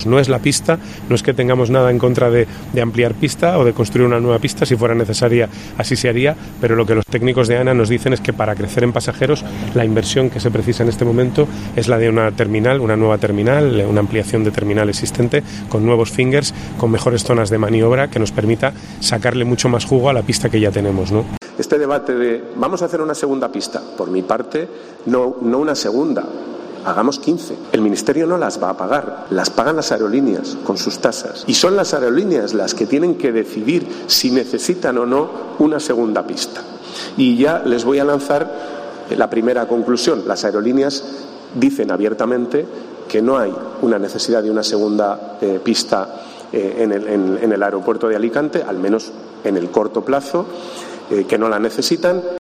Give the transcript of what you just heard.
No es la pista, no es que tengamos nada en contra de ampliar pista o de construir una nueva pista, si fuera necesaria así se haría, pero lo que los técnicos de ANA nos dicen es que para crecer en pasajeros la inversión que se precisa en este momento es la de una terminal, una nueva terminal, una ampliación de terminal existente con nuevos fingers, con mejores zonas de maniobra que nos permita sacarle mucho más jugo a la pista que ya tenemos, ¿no? Este debate de vamos a hacer una segunda pista, por mi parte, no una segunda. Hagamos 15. El Ministerio no las va a pagar, las pagan las aerolíneas con sus tasas. Y son las aerolíneas las que tienen que decidir si necesitan o no una segunda pista. Y ya les voy a lanzar la primera conclusión. Las aerolíneas dicen abiertamente que no hay una necesidad de una segunda pista en el aeropuerto de Alicante, al menos en el corto plazo, que no la necesitan.